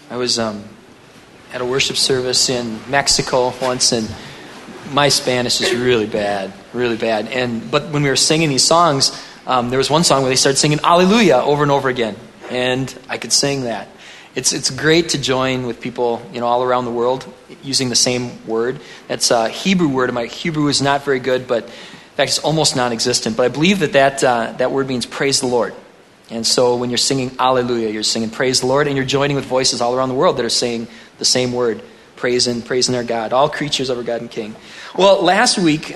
I was at a worship service in Mexico once, and my Spanish is really bad. But when we were singing these songs, there was one song where they started singing Alleluia over and over again, and I could sing that. It's great to join with people, all around the world using the same word. That's a Hebrew word. My Hebrew is not very good, but in fact, it's almost non-existent. But I believe that word means praise the Lord. And so when you're singing Alleluia, you're singing praise the Lord, and you're joining with voices all around the world that are saying the same word, praising our God, all creatures of our God and King. Well, last week,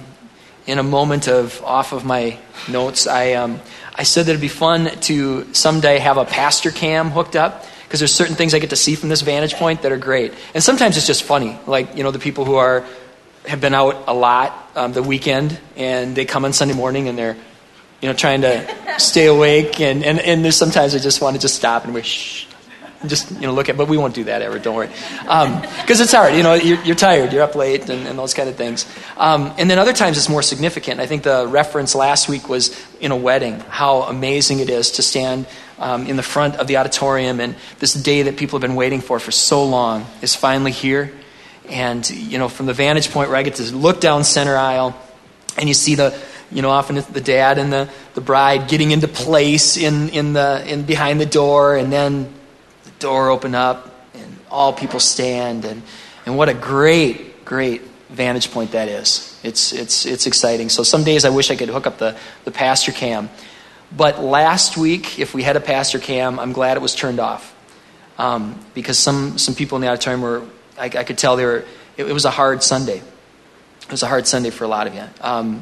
in a moment off of my notes, I said that it'd be fun to someday have a pastor cam hooked up, because there's certain things I get to see from this vantage point that are great. And sometimes it's just funny, like, the people who have been out a lot the weekend, and they come on Sunday morning and they're trying to stay awake, and there's sometimes I just want to just stop and wish, just look at, but we won't do that ever, don't worry, because it's hard. You're tired, you're up late, and those kind of things. And then other times it's more significant. I think the reference last week was in a wedding, how amazing it is to stand in the front of the auditorium, and this day that people have been waiting for so long is finally here. And from the vantage point where I get to look down center aisle, and you see often it's the dad and the bride getting into place in behind the door, and then the door open up and all people stand, and what a great vantage point that is. It's exciting. So some days I wish I could hook up the pastor cam, but last week, if we had a pastor cam, I'm glad it was turned off, because some people in the auditorium were, I could tell it was a hard Sunday. It was a hard Sunday for a lot of you.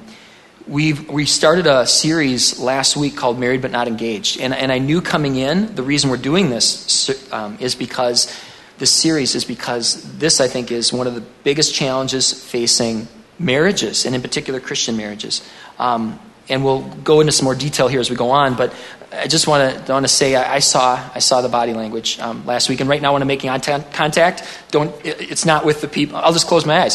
We started a series last week called Married But Not Engaged. And I knew coming in, the reason we're doing this is because this, I think, is one of the biggest challenges facing marriages, and in particular Christian marriages. And we'll go into some more detail here as we go on, but I just want to say I saw the body language last week, and right now when I'm making contact, it's not with the people. I'll just close my eyes,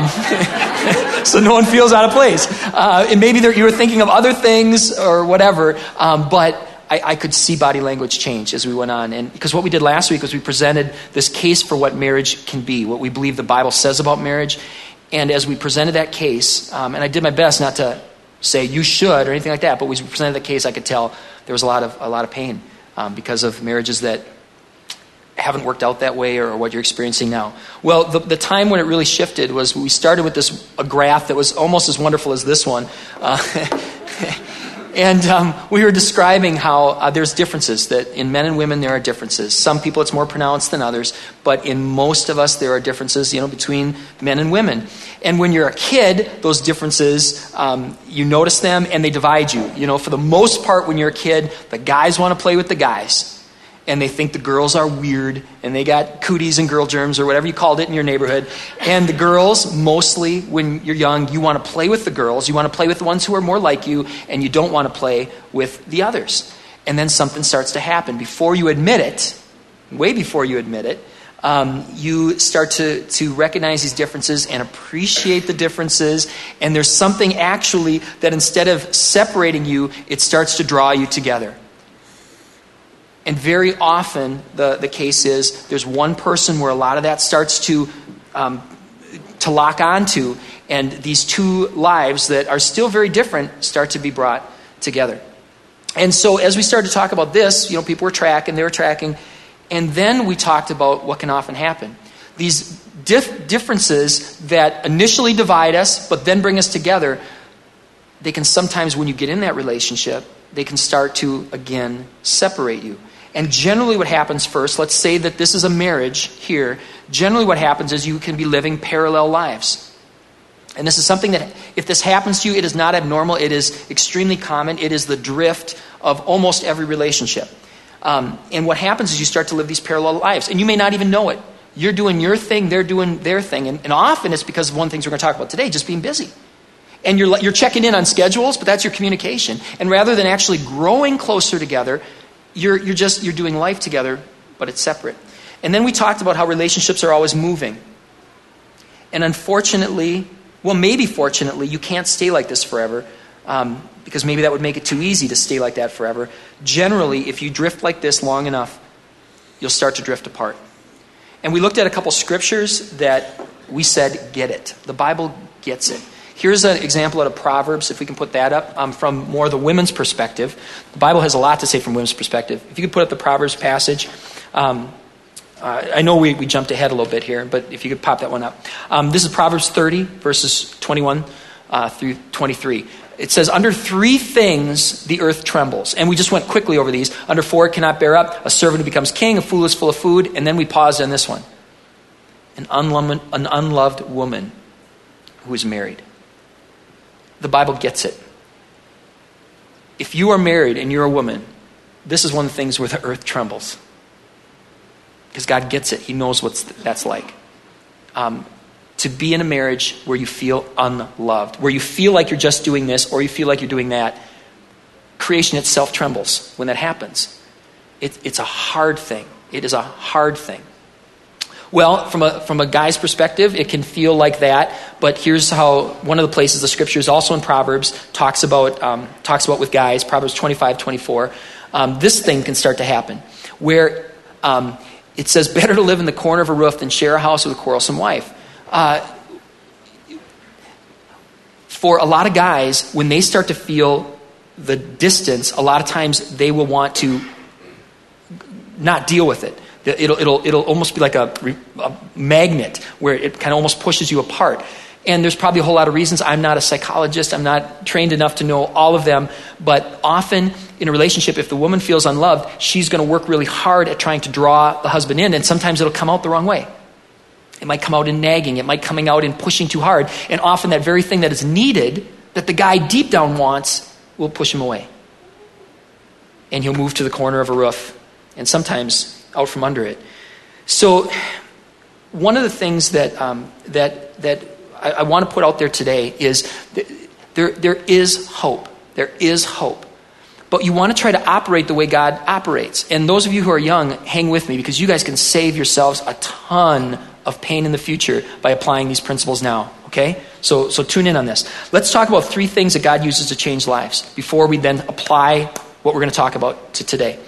so no one feels out of place. And maybe you were thinking of other things or whatever, but I could see body language change as we went on, and because what we did last week was we presented this case for what marriage can be, what we believe the Bible says about marriage, and as we presented that case, and I did my best not to say you should or anything like that, but we presented the case, I could tell there was a lot of pain because of marriages that haven't worked out that way, or what you're experiencing now. Well, the time when it really shifted was we started with a graph that was almost as wonderful as this one. And we were describing how there's differences, that in men and women there are differences. Some people it's more pronounced than others, but in most of us there are differences, between men and women. And when you're a kid, those differences, you notice them and they divide you. For the most part, when you're a kid, the guys want to play with the guys. And they think the girls are weird, and they got cooties and girl germs or whatever you called it in your neighborhood. And the girls, mostly when you're young, you want to play with the girls. You want to play with the ones who are more like you, and you don't want to play with the others. And then something starts to happen. Before you admit it, way before you admit it, you start to recognize these differences and appreciate the differences. And there's something actually that instead of separating you, it starts to draw you together. And very often the case is there's one person where a lot of that starts to lock onto, and these two lives that are still very different start to be brought together. And so as we started to talk about this, people were tracking, they were tracking, and then we talked about what can often happen. These differences that initially divide us but then bring us together, they can sometimes, when you get in that relationship, they can start to, again, separate you. And generally what happens first, let's say that this is a marriage here, generally what happens is you can be living parallel lives. And this is something that, if this happens to you, it is not abnormal, it is extremely common, it is the drift of almost every relationship. And what happens is you start to live these parallel lives, and you may not even know it. You're doing your thing, they're doing their thing, and often it's because of one of the things we're going to talk about today, just being busy. And you're checking in on schedules, but that's your communication. And rather than actually growing closer together, you're doing life together, but it's separate. And then we talked about how relationships are always moving. And unfortunately, well, maybe fortunately, you can't stay like this forever, because maybe that would make it too easy to stay like that forever. Generally, if you drift like this long enough, you'll start to drift apart. And we looked at a couple scriptures that we said get it. The Bible gets it. Here's an example out of Proverbs, if we can put that up, from more the women's perspective. The Bible has a lot to say from women's perspective. If you could put up the Proverbs passage. I know we jumped ahead a little bit here, but if you could pop that one up. This is Proverbs 30, verses 21 through 23. It says, under 3 things the earth trembles. And we just went quickly over these. Under 4 it cannot bear up. A servant who becomes king. A fool is full of food. And then we paused on this one. An unloved woman who is married. The Bible gets it. If you are married and you're a woman, this is one of the things where the earth trembles. Because God gets it. He knows what that's like. To be in a marriage where you feel unloved, where you feel like you're just doing this or you feel like you're doing that, creation itself trembles when that happens. It's a hard thing. It is a hard thing. Well, from a guy's perspective, it can feel like that, but here's how one of the places the scriptures also in Proverbs talks about with guys, Proverbs 25:24. This thing can start to happen, where it says, better to live in the corner of a roof than share a house with a quarrelsome wife. For a lot of guys, when they start to feel the distance, a lot of times they will want to not deal with it. It'll almost be like a magnet where it kind of almost pushes you apart. And there's probably a whole lot of reasons. I'm not a psychologist. I'm not trained enough to know all of them. But often in a relationship, if the woman feels unloved, she's going to work really hard at trying to draw the husband in. And sometimes it'll come out the wrong way. It might come out in nagging. It might coming out in pushing too hard. And often that very thing that is needed, that the guy deep down wants, will push him away. And he'll move to the corner of a roof. And sometimes out from under it. So one of the things that I want to put out there today is there is hope. There is hope. But you want to try to operate the way God operates. And those of you who are young, hang with me, because you guys can save yourselves a ton of pain in the future by applying these principles now. Okay? So tune in on this. Let's talk about 3 things that God uses to change lives before we then apply what we're going to talk about to today.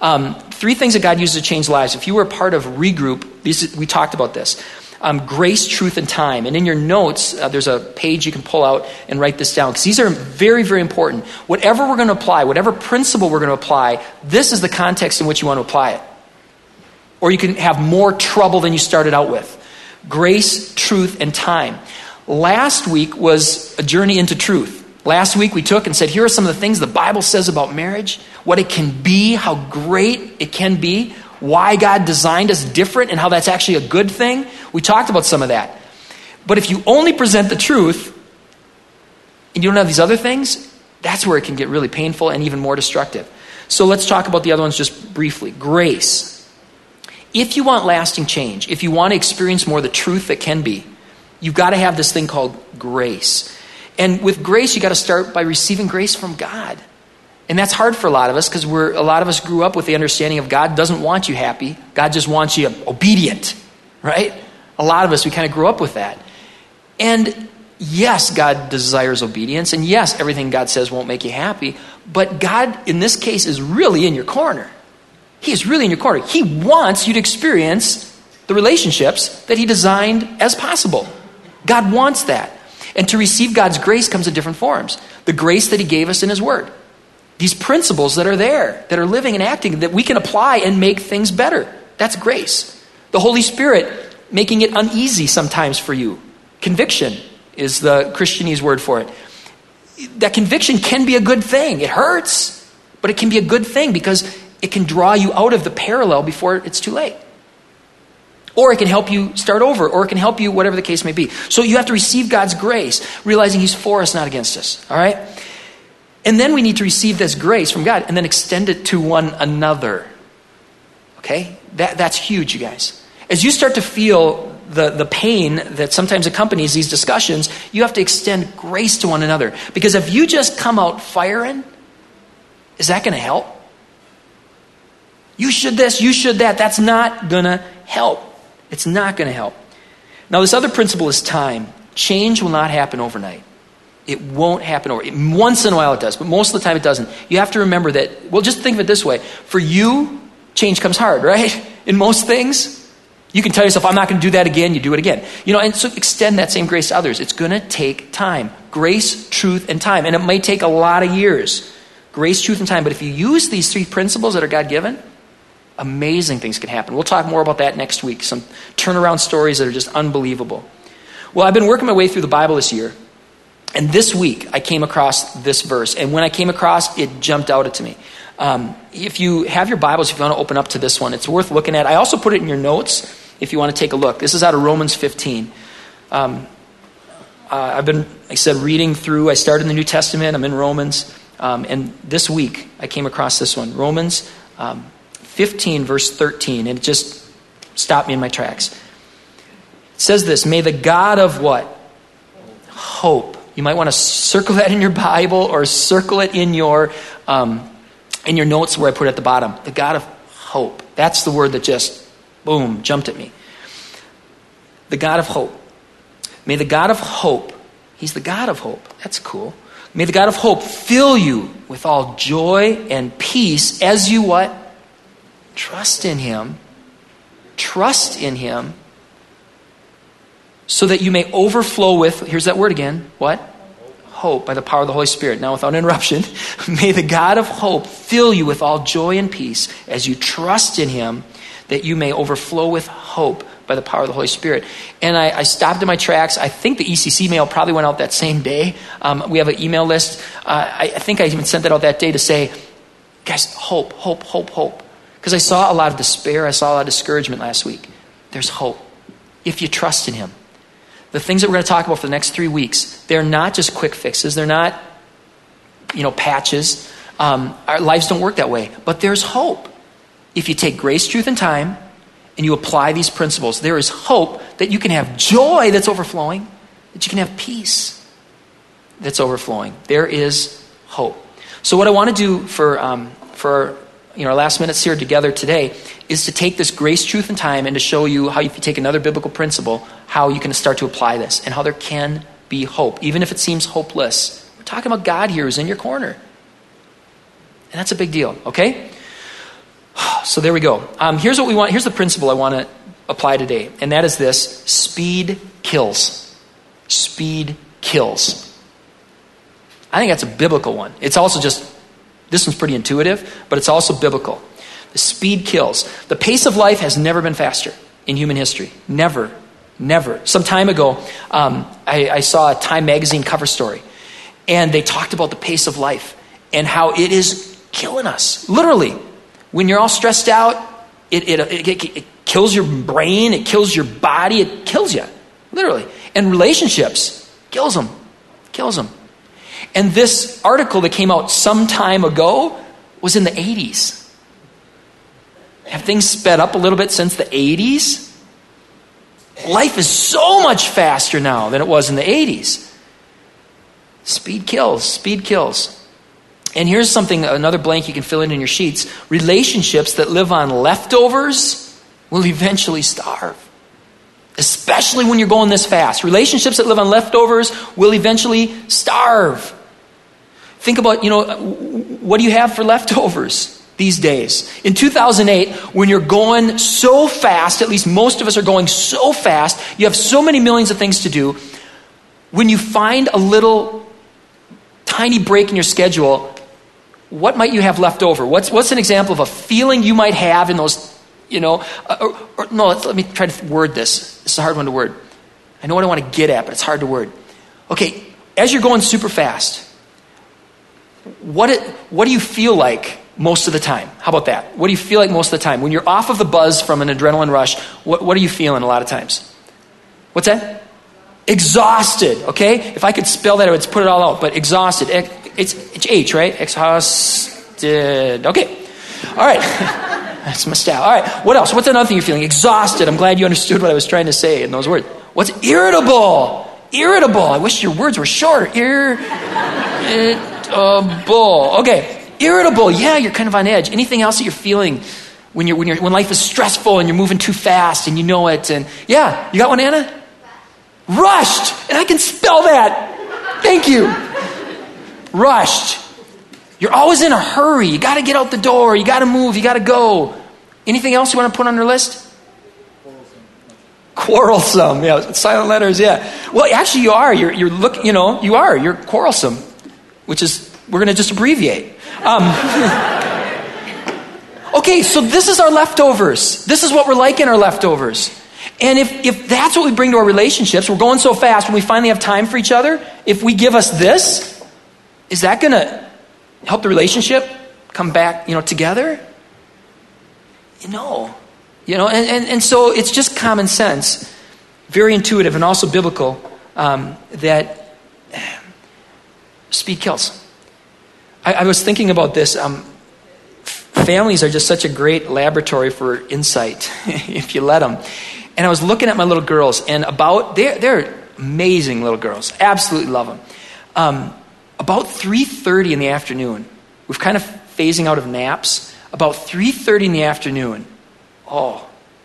3 things that God uses to change lives. If you were a part of Regroup, we talked about this. Grace, truth, and time. And in your notes, there's a page you can pull out and write this down. Because these are very, very important. Whatever we're going to apply, whatever principle we're going to apply, this is the context in which you want to apply it. Or you can have more trouble than you started out with. Grace, truth, and time. Last week was a journey into truth. Last week we took and said, here are some of the things the Bible says about marriage, what it can be, how great it can be, why God designed us different, and how that's actually a good thing. We talked about some of that. But if you only present the truth and you don't have these other things, that's where it can get really painful and even more destructive. So let's talk about the other ones just briefly. Grace. If you want lasting change, if you want to experience more of the truth that can be, you've got to have this thing called grace. And with grace, you got to start by receiving grace from God. And that's hard for a lot of us because a lot of us grew up with the understanding of God doesn't want you happy. God just wants you obedient, right? A lot of us, we kind of grew up with that. And yes, God desires obedience. And yes, everything God says won't make you happy. But God, in this case, is really in your corner. He is really in your corner. He wants you to experience the relationships that He designed as possible. God wants that. And to receive God's grace comes in different forms. The grace that He gave us in His Word. These principles that are there, that are living and acting, that we can apply and make things better. That's grace. The Holy Spirit making it uneasy sometimes for you. Conviction is the Christianese word for it. That conviction can be a good thing. It hurts, but it can be a good thing because it can draw you out of the parallel before it's too late. Or it can help you start over, or it can help you, whatever the case may be. So you have to receive God's grace, realizing He's for us, not against us. All right? And then we need to receive this grace from God and then extend it to one another. Okay? That's huge, you guys. As you start to feel the pain that sometimes accompanies these discussions, you have to extend grace to one another. Because if you just come out firing, is that going to help? You should this, you should that. That's not going to help. It's not going to help. Now, this other principle is time. Change will not happen overnight. It won't happen overnight. Once in a while it does, but most of the time it doesn't. You have to remember that, well, just think of it this way. For you, change comes hard, right? in most things. You can tell yourself, I'm not going to do that again. You do it again. And so extend that same grace to others. It's going to take time. Grace, truth, and time. And it might take a lot of years. Grace, truth, and time. But if you use these 3 principles that are God-given, amazing things can happen. We'll talk more about that next week. Some turnaround stories that are just unbelievable. Well, I've been working my way through the Bible this year. And this week, I came across this verse. And when I came across, it jumped out to me. If you have your Bibles, if you want to open up to this one, it's worth looking at. I also put it in your notes if you want to take a look. This is out of Romans 15. I've been, like I said, reading through. I started in the New Testament. I'm in Romans. And this week, I came across this one. Romans 15, verse 13. And it just stopped me in my tracks. It says this, may the God of what? Hope. You might want to circle that in your Bible or circle it in your notes where I put it at the bottom. The God of hope. That's the word that just, boom, jumped at me. The God of hope. May the God of hope, he's the God of hope. That's cool. May the God of hope fill you with all joy and peace as you what? Trust in him. Trust in him. So that you may overflow with, here's that word again, what? Hope by the power of the Holy Spirit. Now without interruption, may the God of hope fill you with all joy and peace as you trust in him, that you may overflow with hope by the power of the Holy Spirit. And I stopped in my tracks. I think the ECC mail probably went out that same day. We have an email list. I think I even sent that out that day to say, guys, hope, hope, hope, hope. Because I saw a lot of despair. I saw a lot of discouragement last week. There's hope if you trust in him. The things that we're going to talk about for the next 3 weeks, they're not just quick fixes. They're not, patches. Our lives don't work that way. But there's hope. If you take grace, truth, and time, and you apply these principles, there is hope that you can have joy that's overflowing, that you can have peace that's overflowing. There is hope. So what I want to do for our last minutes here together today is to take this grace, truth, and time and to show you how if you take another biblical principle, how you can start to apply this and how there can be hope, even if it seems hopeless. We're talking about God here who's in your corner. And that's a big deal, okay? So there we go. Here's what we want. Here's the principle I want to apply today, and that is this: speed kills. Speed kills. I think that's a biblical one. It's also this one's pretty intuitive, but it's also biblical. The speed kills. The pace of life has never been faster in human history. Never. Never. Some time ago, I saw a Time magazine cover story, and they talked about the pace of life and how it is killing us. Literally. When you're all stressed out, it kills your brain, it kills your body, it kills you, literally. And relationships, kills them. And this article that came out some time ago was in the 80s. Have things sped up a little bit since the 80s? Life is so much faster now than it was in the 80s. Speed kills. And here's another blank you can fill in your sheets. Relationships that live on leftovers will eventually starve. Especially when you're going this fast. Relationships that live on leftovers will eventually starve. Think about, what do you have for leftovers these days? In 2008, when you're going so fast, at least most of us are going so fast, you have so many millions of things to do. When you find a little tiny break in your schedule, what might you have left over? What's an example of a feeling you might have in those, let me try to word this. This is a hard one to word. I know what I want to get at, but it's hard to word. Okay, as you're going super fast, what do you feel like most of the time? How about that? What do you feel like most of the time? When you're off of the buzz from an adrenaline rush, what are you feeling a lot of times? What's that? Exhausted, okay? If I could spell that, I would put it all out, but exhausted. It's H, right? Exhausted. Okay. All right. That's my style. All right. What else? What's another thing you're feeling? Exhausted. I'm glad you understood what I was trying to say in those words. What's irritable? Irritable. I wish your words were shorter. Irritable. Okay. Irritable. Yeah, you're kind of on edge. Anything else that you're feeling when life is stressful and you're moving too fast and you know it? And yeah, you got one, Anna? Rushed. And I can spell that. Thank you. Rushed. You're always in a hurry. You got to get out the door. You got to move. You got to go. Anything else you want to put on your list? Quarrelsome. Yeah, silent letters, yeah. Well, actually you are. You're quarrelsome, which is, we're going to just abbreviate. Okay, so this is our leftovers. This is what we're like in our leftovers. And if that's what we bring to our relationships, we're going so fast when we finally have time for each other, if we give us this, is that going to help the relationship come back, together? No. And so it's just common sense, very intuitive and also biblical, that speed kills. I was thinking about this. Families are just such a great laboratory for insight, if you let them. And I was looking at my little girls, and they're amazing little girls. Absolutely love them. About 3:30 in the afternoon, we're kind of phasing out of naps. About 3:30 in the afternoon, oh,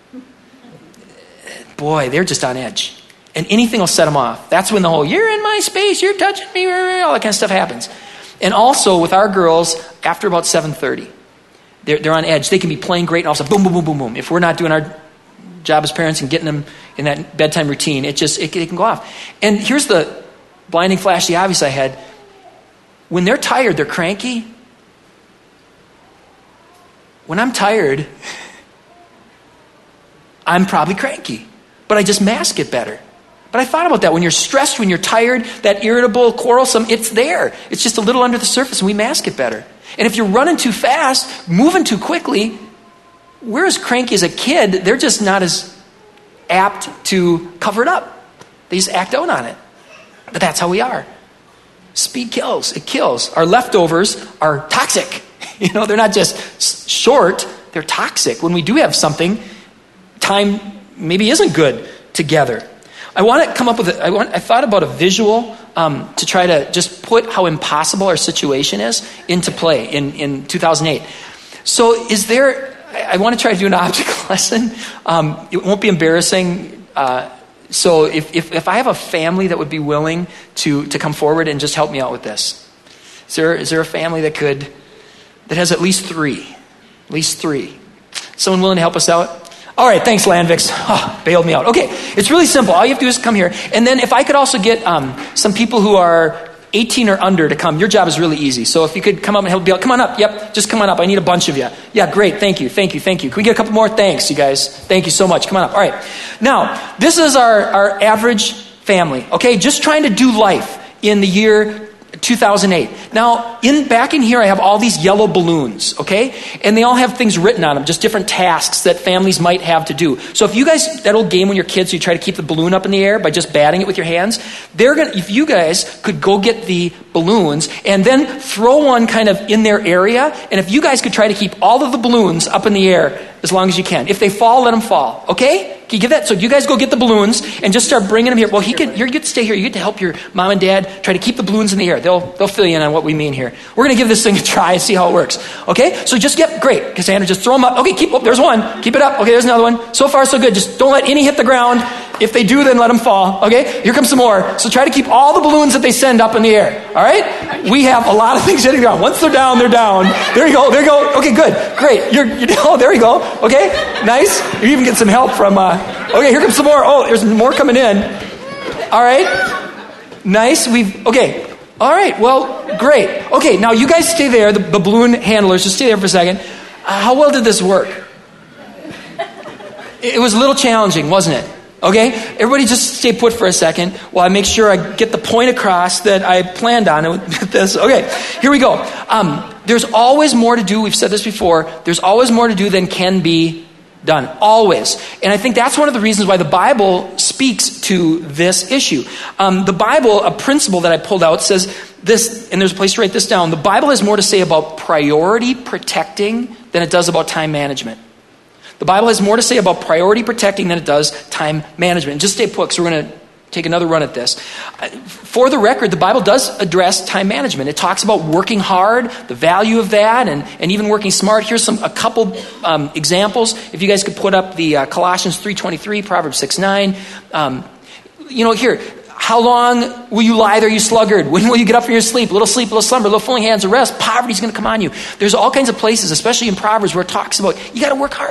boy, they're just on edge. And anything will set them off. That's when the whole, you're in my space, you're touching me, all that kind of stuff happens. And also with our girls, after about 7:30, they're on edge. They can be playing great, and all of a sudden, boom, boom, boom, boom, boom. If we're not doing our job as parents and getting them in that bedtime routine, it can go off. And here's the blinding flash, the obvious I had. When they're tired, they're cranky. When I'm tired, I'm probably cranky, but I just mask it better. But I thought about that. When you're stressed, when you're tired, that irritable, quarrelsome, it's there. It's just a little under the surface, and we mask it better. And if you're running too fast, moving too quickly, we're as cranky as a kid. They're just not as apt to cover it up. They just act out on it. But that's how we are. Speed kills. It kills. Our leftovers are toxic. They're not just short. They're toxic. When we do have something, time maybe isn't good together. I want to come up with I thought about a visual to try to just put how impossible our situation is into play in 2008. So I want to try to do an object lesson. It won't be embarrassing. So if I have a family that would be willing to come forward and just help me out with this. Is there a family that has at least three? At least three. Someone willing to help us out? All right, thanks, Landvix. Bailed me out. Okay, it's really simple. All you have to do is come here. And then if I could also get some people who are 18 or under to come, your job is really easy. So if you could come up and help me out. Come on up. Yep, just come on up. I need a bunch of you. Yeah, great. Thank you. Can we get a couple more? Thanks, you guys. Thank you so much. Come on up. All right. Now, this is our average family, okay? Just trying to do life in the year 2008. Now, back in here, I have all these yellow balloons, okay? And they all have things written on them, just different tasks that families might have to do. So if you guys, that old game when you're kids, you try to keep the balloon up in the air by just batting it with your hands, if you guys could go get the balloons and then throw one kind of in their area, and if you guys could try to keep all of the balloons up in the air as long as you can. If they fall, let them fall, okay? Can you give that? So you guys go get the balloons and just start bringing them here. Well, you get to stay here. You get to help your mom and dad try to keep the balloons in the air. They'll fill you in on what we mean here. We're going to give this thing a try and see how it works. Okay? So great. Cassandra, just throw them up. Okay, there's one. Keep it up. Okay, there's another one. So far, so good. Just don't let any hit the ground. If they do, then let them fall. Okay? Here comes some more. So try to keep all the balloons that they send up in the air. All right? We have a lot of things hitting the ground. Once they're down, they're down. There you go. Okay, good. Great. There you go. Okay? Nice. You even get some help from... Okay, here comes some more. Oh, there's more coming in. All right. Nice. Okay. All right. Well, great. Okay, now you guys stay there. The balloon handlers, just stay there for a second. How well did this work? It was a little challenging, wasn't it? Okay? Everybody just stay put for a second while I make sure I get the point across that I planned on with this. Okay, here we go. There's always more to do. We've said this before. There's always more to do than can be done. Always. And I think that's one of the reasons why the Bible speaks to this issue. The Bible, a principle that I pulled out says this, and there's a place to write this down. The Bible has more to say about priority protecting than it does about time management. The Bible has more to say about priority protecting than it does time management. And just stay put, because we're going to take another run at this. For the record, the Bible does address time management. It talks about working hard, the value of that, and even working smart. Here's a couple examples. If you guys could put up the Colossians 3:23, Proverbs 6:9. Here, how long will you lie there, you sluggard? When will you get up from your sleep? A little slumber, a little folding hands of rest. Poverty's going to come on you. There's all kinds of places, especially in Proverbs, where it talks about you got to work hard.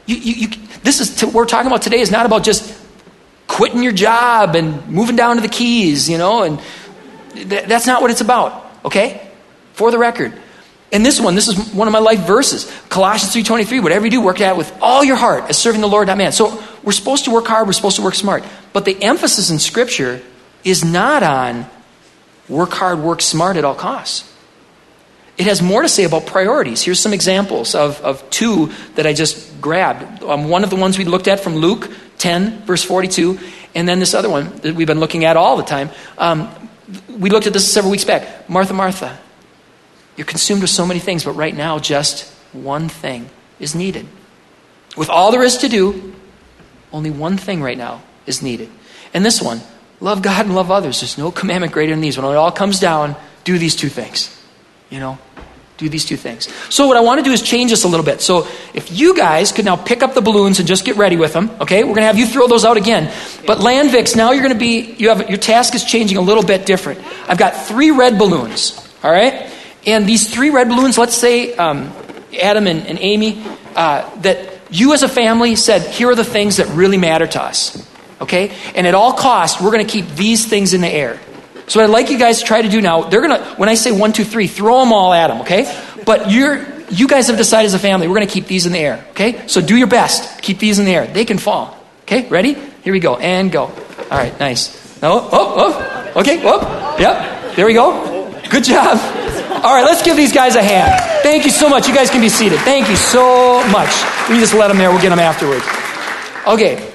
What we're talking about today is not about just quitting your job and moving down to the Keys, and that's not what it's about, okay? For the record. And this is one of my life verses. Colossians 3:23, whatever you do, work at it with all your heart as serving the Lord, not man. So we're supposed to work hard, we're supposed to work smart. But the emphasis in Scripture is not on work hard, work smart at all costs. It has more to say about priorities. Here's some examples of two that I just grabbed. One of the ones we looked at from Luke 10, verse 42, and then this other one that we've been looking at all the time. We looked at this several weeks back. Martha, Martha, you're consumed with so many things, but right now just one thing is needed. With all there is to do, only one thing right now is needed. And this one, love God and love others. There's no commandment greater than these. When it all comes down, do these two things. Do these two things. So what I want to do is change this a little bit. So if you guys could now pick up the balloons and just get ready with them, okay? We're going to have you throw those out again. But Landvix, now you're going to be, your task is changing a little bit different. I've got 3 red balloons, all right? And these 3 red balloons, let's say Adam and Amy, that you as a family said, here are the things that really matter to us, okay? And at all costs, we're going to keep these things in the air. So what I'd like you guys to try to do now, when I say 1, 2, 3, throw them all at them, okay? But you guys have decided as a family, we're going to keep these in the air, okay? So do your best. Keep these in the air. They can fall, okay? Ready? Here we go. And go. All right, nice. Okay, yep. There we go. Good job. All right, let's give these guys a hand. Thank you so much. You guys can be seated. Thank you so much. We just let them there. We'll get them afterwards. Okay.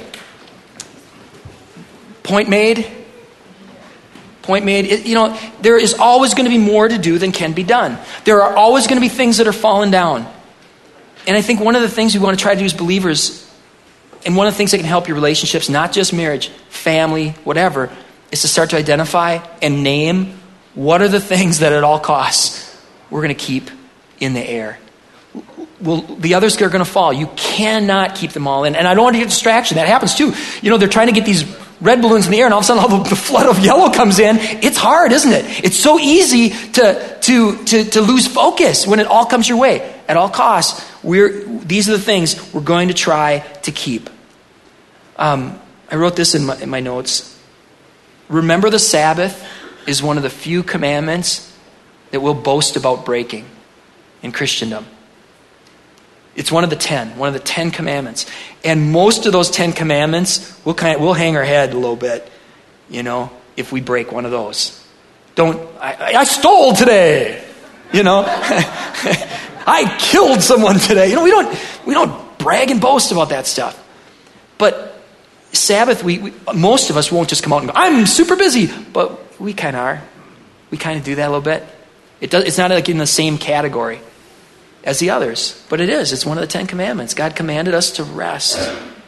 Point made. There is always going to be more to do than can be done. There are always going to be things that are falling down. And I think one of the things we want to try to do as believers, and one of the things that can help your relationships, not just marriage, family, whatever, is to start to identify and name what are the things that at all costs we're going to keep in the air. Well, the others are going to fall. You cannot keep them all in. And I don't want to get distraction. That happens too. They're trying to get these red balloons in the air, and all of a sudden all the flood of yellow comes in. It's hard, isn't it? It's so easy to lose focus when it all comes your way. At all costs, these are the things we're going to try to keep. I wrote this in my notes. Remember the Sabbath is one of the few commandments that we'll boast about breaking in Christendom. It's one of the 10 commandments. And most of those 10 commandments, we'll hang our head a little bit, if we break one of those. I stole today, I killed someone today. We don't brag and boast about that stuff. But Sabbath, most of us won't just come out and go, I'm super busy. But we kind of are. We kind of do that a little bit. It's not like in the same category as the others, but it is. It's one of the 10 commandments. God commanded us to rest.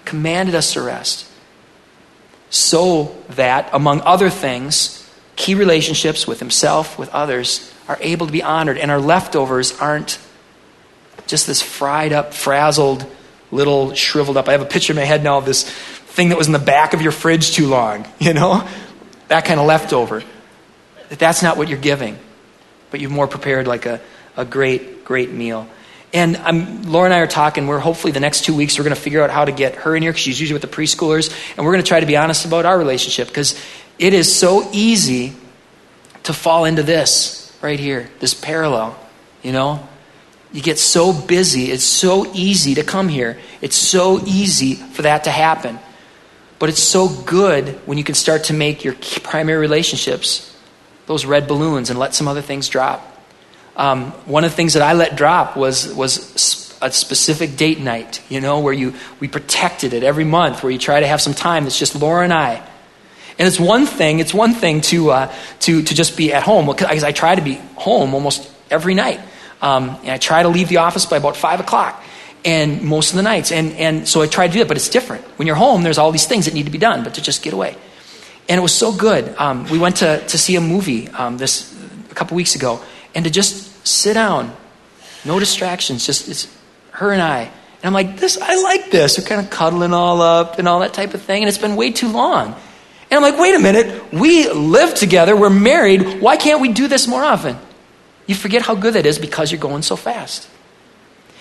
So that, among other things, key relationships with himself, with others, are able to be honored, and our leftovers aren't just this fried up, frazzled, little shriveled up. I have a picture in my head now of this thing that was in the back of your fridge too long, that kind of leftover. That's not what you're giving, but you've more prepared like a great meal. And Laura and I are talking, we're hopefully the next 2 weeks, we're going to figure out how to get her in here, because she's usually with the preschoolers, and we're going to try to be honest about our relationship, because it is so easy to fall into this right here, this parallel, You get so busy, it's so easy to come here. It's so easy for that to happen. But it's so good when you can start to make your primary relationships those red balloons and let some other things drop. One of the things that I let drop was a specific date night, where we protected it every month, where you try to have some time that's just Laura and I. And it's one thing to just be at home, because I try to be home almost every night. And I try to leave the office by about 5 o'clock, and most of the nights. And so I try to do that, but it's different. When you're home, there's all these things that need to be done, but to just get away. And it was so good. We went to see a movie a couple weeks ago, and to just sit down, no distractions, just it's her and I. And I'm like, I like this. We're kind of cuddling all up and all that type of thing, and it's been way too long. And I'm like, wait a minute, we live together, we're married, why can't we do this more often? You forget how good that is because you're going so fast.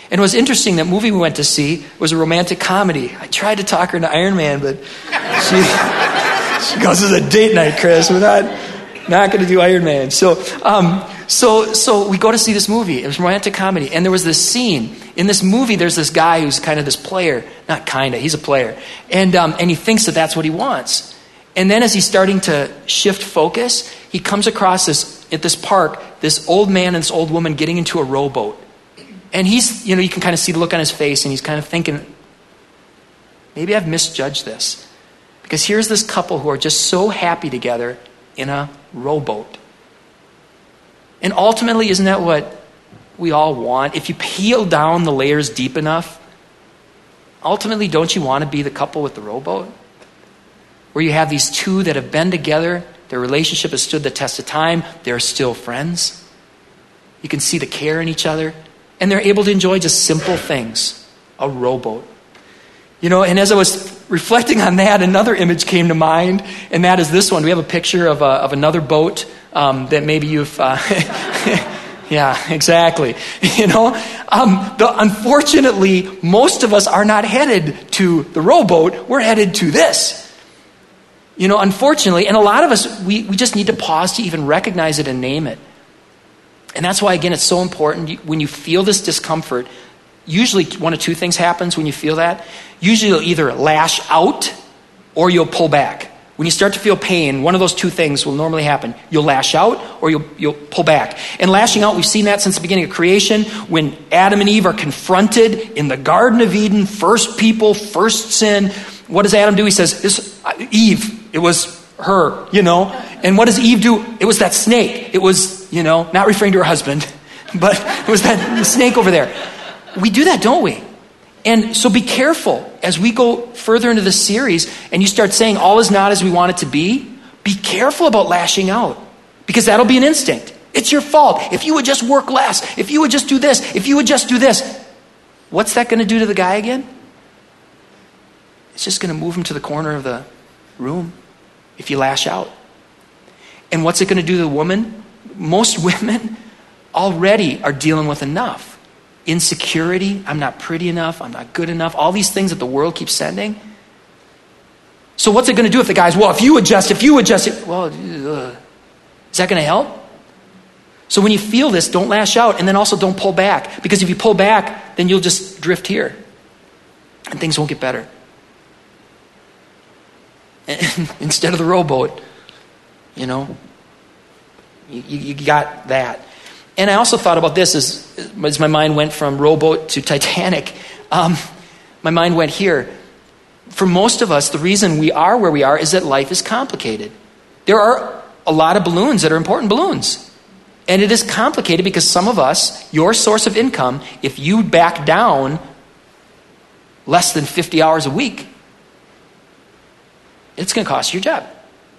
And it was interesting, that movie we went to see was a romantic comedy. I tried to talk her into Iron Man, but she goes, "This is a date night, Chris. We're not going to do Iron Man." So we go to see this movie. It was a romantic comedy. And there was this scene. In this movie, there's this guy who's kind of this player. Not kind of, he's a player. And he thinks that that's what he wants. And then as he's starting to shift focus, he comes across at this park, this old man and this old woman getting into a rowboat. And he's, you can kind of see the look on his face, and he's kind of thinking, maybe I've misjudged this. Because here's this couple who are just so happy together in a rowboat. And ultimately, isn't that what we all want? If you peel down the layers deep enough, ultimately, don't you want to be the couple with the rowboat? Where you have these two that have been together, their relationship has stood the test of time, they're still friends. You can see the care in each other, and they're able to enjoy just simple things. A rowboat. And as I was reflecting on that, another image came to mind, and that is this one. We have a picture of another boat that maybe you've... yeah, exactly. Unfortunately, most of us are not headed to the rowboat. We're headed to this. Unfortunately, and a lot of us, we just need to pause to even recognize it and name it. And that's why, again, it's so important. When you feel this discomfort, usually one of two things happens when you feel that. Usually you'll either lash out or you'll pull back. When you start to feel pain, one of those two things will normally happen. You'll lash out or you'll pull back. And lashing out, we've seen that since the beginning of creation. When Adam and Eve are confronted in the Garden of Eden, first people, first sin, what does Adam do? He says, Eve, it was her, And what does Eve do? It was that snake. It was, not referring to her husband, but it was that snake over there. We do that, don't we? And so be careful as we go further into this series and you start saying all is not as we want it to be careful about lashing out, because that'll be an instinct. It's your fault. If you would just work less, if you would just do this, if you would just do this, what's that going to do to the guy again? It's just going to move him to the corner of the room if you lash out. And what's it going to do to the woman? Most women already are dealing with enough. Insecurity, I'm not pretty enough, I'm not good enough, all these things that the world keeps sending. So what's it going to do if the guy's, well, if you adjust it, well, is that going to help? So when you feel this, don't lash out, and then also don't pull back. Because if you pull back, then you'll just drift here. And things won't get better. Instead of the rowboat, you got that. And I also thought about this as my mind went from rowboat to Titanic. My mind went here. For most of us, the reason we are where we are is that life is complicated. There are a lot of balloons that are important balloons. And it is complicated because some of us, your source of income, if you back down less than 50 hours a week, it's going to cost you your job.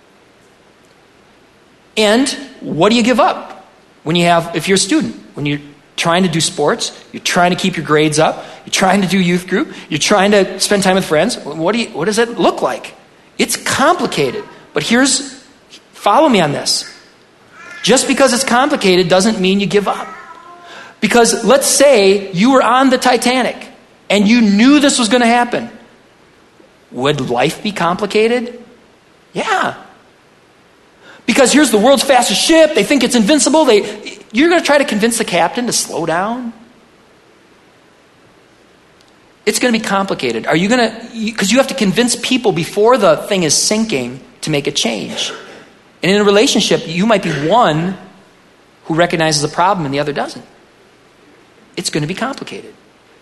And what do you give up? If you're a student, when you're trying to do sports, you're trying to keep your grades up, you're trying to do youth group, you're trying to spend time with friends, what does that look like? It's complicated. But follow me on this. Just because it's complicated doesn't mean you give up. Because let's say you were on the Titanic and you knew this was going to happen. Would life be complicated? Yeah. Because here's the world's fastest ship. They think it's invincible. You're going to try to convince the captain to slow down? It's going to be complicated. Are you going to... Because you have to convince people before the thing is sinking to make a change. And in a relationship, you might be one who recognizes a problem and the other doesn't. It's going to be complicated.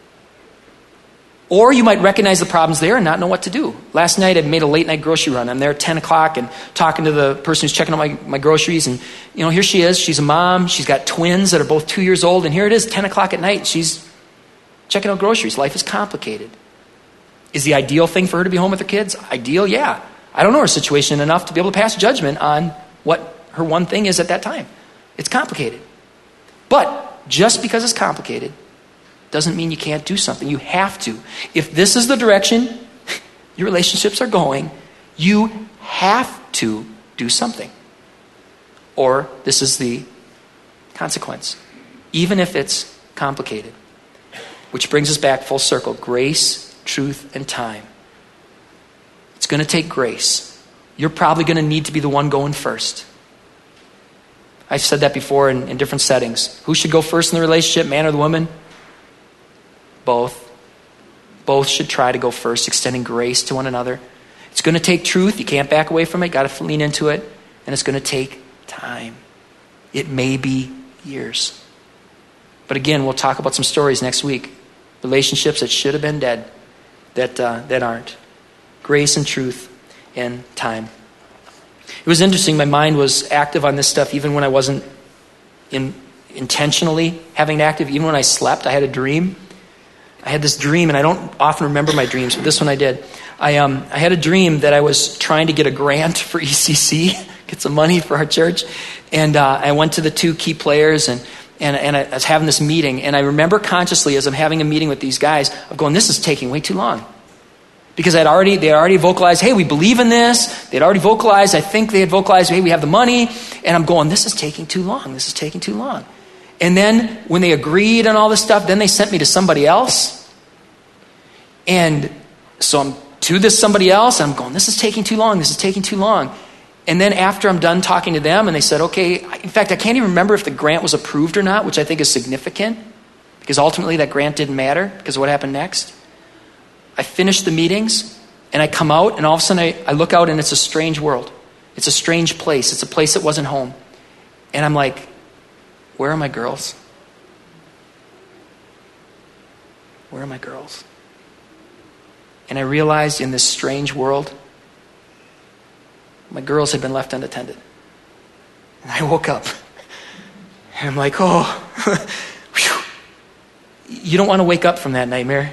Or you might recognize the problems there and not know what to do. Last night I made a late night grocery run. I'm there at 10 o'clock and talking to the person who's checking out my groceries. And here she is. She's a mom. She's got twins that are both 2 years old. And here it is, 10 o'clock at night. She's checking out groceries. Life is complicated. Is the ideal thing for her to be home with her kids? Ideal, yeah. I don't know her situation enough to be able to pass judgment on what her one thing is at that time. It's complicated. But just because it's complicated doesn't mean you can't do something. You have to. If this is the direction your relationships are going, you have to do something. Or this is the consequence, even if it's complicated. which brings us back full circle. Grace, truth, and time. It's going to take grace. You're probably going to need to be the one going first. I've said that before in different settings. Who should go first in the relationship, man or the woman? Both. Both should try to go first, extending grace to one another. It's going to take truth. You can't back away from it. Got to lean into it. And it's going to take time. It may be years. But again, we'll talk about some stories next week. Relationships that should have been dead, that aren't. Grace and truth and time. It was interesting. My mind was active on this stuff even when I wasn't intentionally having it active. Even when I slept, I had a dream. I had this dream, and I don't often remember my dreams, but this one I did. I had a dream that I was trying to get a grant for ECC, get some money for our church, and I went to the two key players, and I was having this meeting, and I remember consciously as I'm having a meeting with these guys, of going, this is taking way too long. Because they had already vocalized, hey, we believe in this. They'd already vocalized, I think they had vocalized, hey, we have the money. And I'm going, this is taking too long. This is taking too long. And then when they agreed on all this stuff, then they sent me to somebody else. And so I'm to this somebody else, and I'm going, this is taking too long. This is taking too long. And then after I'm done talking to them, and they said, okay, in fact, I can't even remember if the grant was approved or not, which I think is significant. Because ultimately that grant didn't matter because of what happened next. I finish the meetings, and I come out, and all of a sudden I look out, and it's a strange world. It's a strange place. It's a place that wasn't home. And I'm like, where are my girls? Where are my girls? And I realized in this strange world, my girls had been left unattended. And I woke up, and I'm like, oh, you don't want to wake up from that nightmare.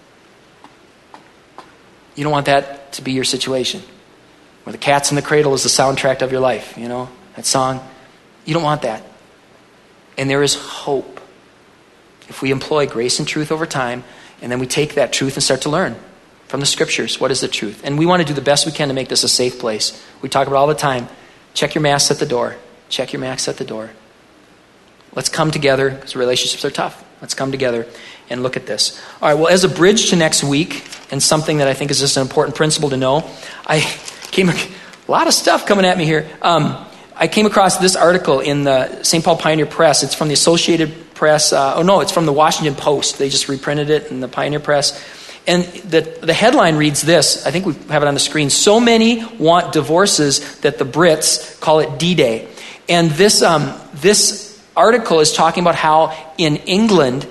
You don't want that to be your situation. Where the cat's in the cradle is the soundtrack of your life, you know, that song. You don't want that. And there is hope. If we employ grace and truth over time, and then we take that truth and start to learn from the scriptures, what is the truth? And we want to do the best we can to make this a safe place. We talk about it all the time. Check your masks at the door. Check your masks at the door. Let's come together, because relationships are tough. Let's come together and look at this. All right, well, as a bridge to next week, and something that I think is just an important principle to know, a lot of stuff coming at me here. I came across this article in the St. Paul Pioneer Press. It's from the Associated Press. It's from the Washington Post. They just reprinted it in the Pioneer Press. And the headline reads this. I think we have it on the screen. So many want divorces that the Brits call it D-Day. And this article is talking about how in England,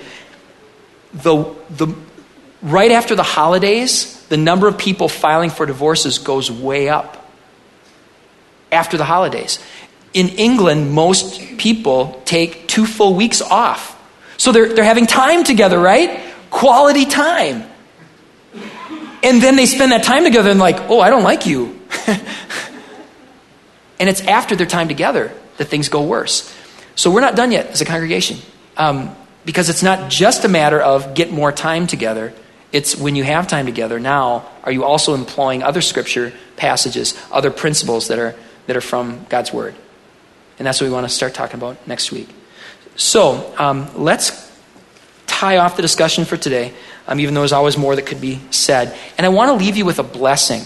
right after the holidays, the number of people filing for divorces goes way up. After the holidays. In England, most people take 2 full weeks off. So they're having time together, right? Quality time. And then they spend that time together and like, oh, I don't like you. And it's after their time together that things go worse. So we're not done yet as a congregation. Because it's not just a matter of get more time together. It's when you have time together now, are you also employing other scripture passages, other principles that are from God's word? And that's what we want to start talking about next week. So let's tie off the discussion for today, even though there's always more that could be said. And I want to leave you with a blessing.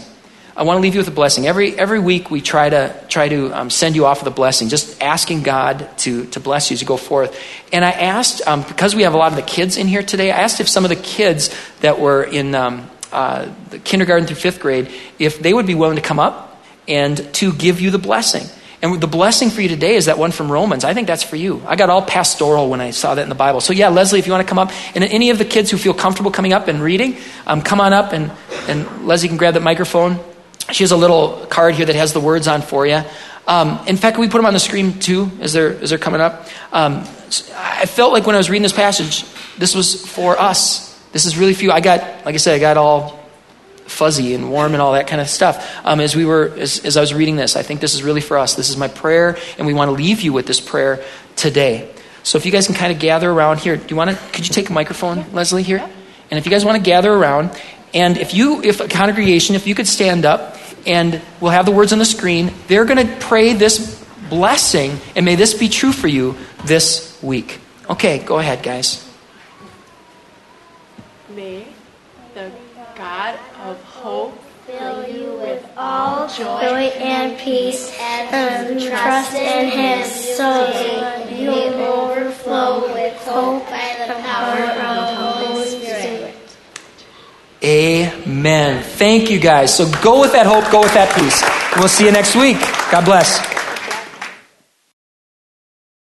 Every week we try to send you off with a blessing, just asking God to bless you as you go forth. And I asked, because we have a lot of the kids in here today, I asked if some of the kids that were in the kindergarten through 5th grade, if they would be willing to come up and to give you the blessing. And the blessing for you today is that one from Romans. I think that's for you. I got all pastoral when I saw that in the Bible. So yeah, Leslie, if you want to come up, and any of the kids who feel comfortable coming up and reading, come on up, and Leslie can grab that microphone. She has a little card here that has the words on for you. In fact, can we put them on the screen too as they're coming up? I felt like when I was reading this passage, this was for us. This is really for you. I got all fuzzy and warm and all that kind of stuff as I was reading this. I think this is really for us. This is my prayer, and we want to leave you with this prayer today. So if you guys can kind of gather around here, could you take a microphone, Leslie, here? And if you guys want to gather around, and if a congregation, if you could stand up, and we'll have the words on the screen, they're going to pray this blessing, and may this be true for you this week. Okay, go ahead, guys. hope fill you with all joy and peace, and trust in Him, so you overflow with hope by the power of the Holy Spirit. Amen. Thank you, guys. So go with that hope, go with that peace. And we'll see you next week. God bless.